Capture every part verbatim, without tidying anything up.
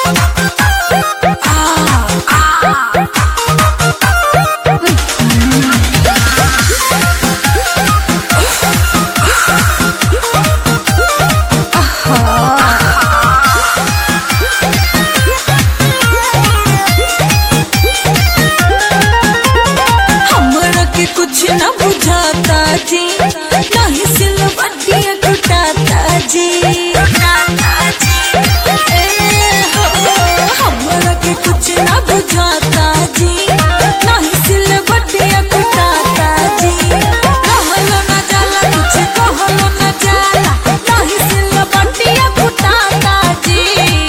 कुछ न बुझाता जी, नहीं सिलवटिया कुटाता जी, हमरा के कुछ न बुझाता जी, नहीं सिलवटिया कुटाता जी, कहलो न जाला कुछ कहलो न जाला, नहीं सिलवटिया कुटाता जी,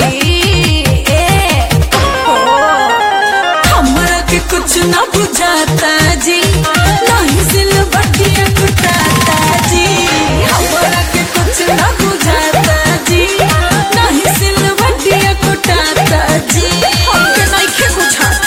हमरा के कुछ न बुझाता जी, नहीं सिलवटिया कुटाता जी, हमरा के कुछ न बुझाता जी, नहीं सिलवटिया कुटाता जी, हमके नइखे बुझाता।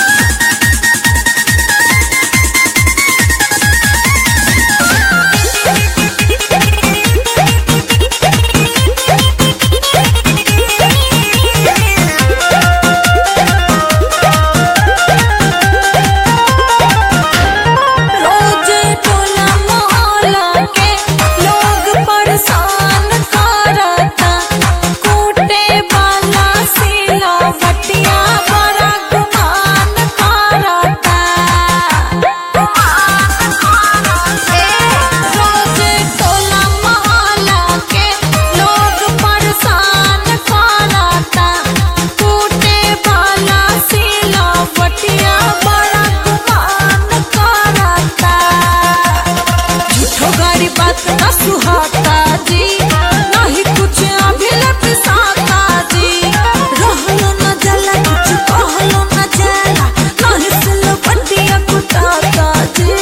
सुहाता जी, नहीं कुछ अभिल पिसाता जी, रहलो न जाला कुछ कहलो न जाला, नहीं सिलवटिया कुटाता जी,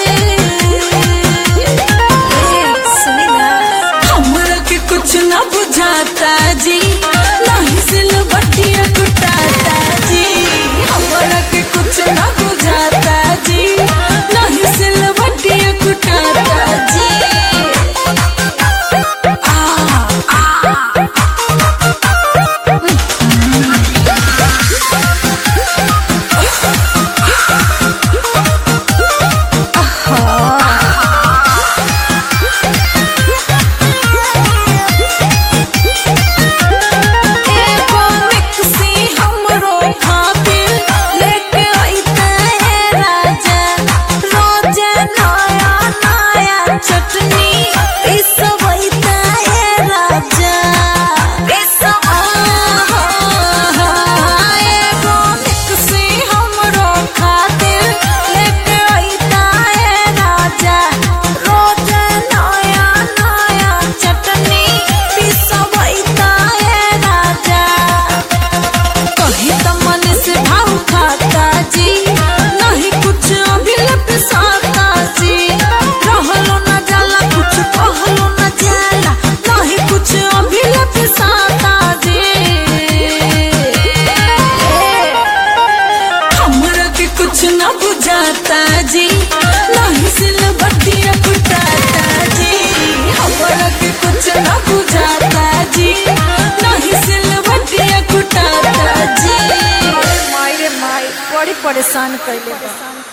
हमरा के कुछ न बुझाता जी, नहीं सिलवटिया कुटाता जी, हमरा के कुछ न बुझाता जी, नहीं सिलवटिया कुटाता जी। कुछ न बुझाता जी, नहीं सिलवटिया कुटाता जी, हमरा के कुछ न बुझाता जी, नहीं सिलवटिया कुटाता जी। माई रे माई बड़ी परेशान कइले बा।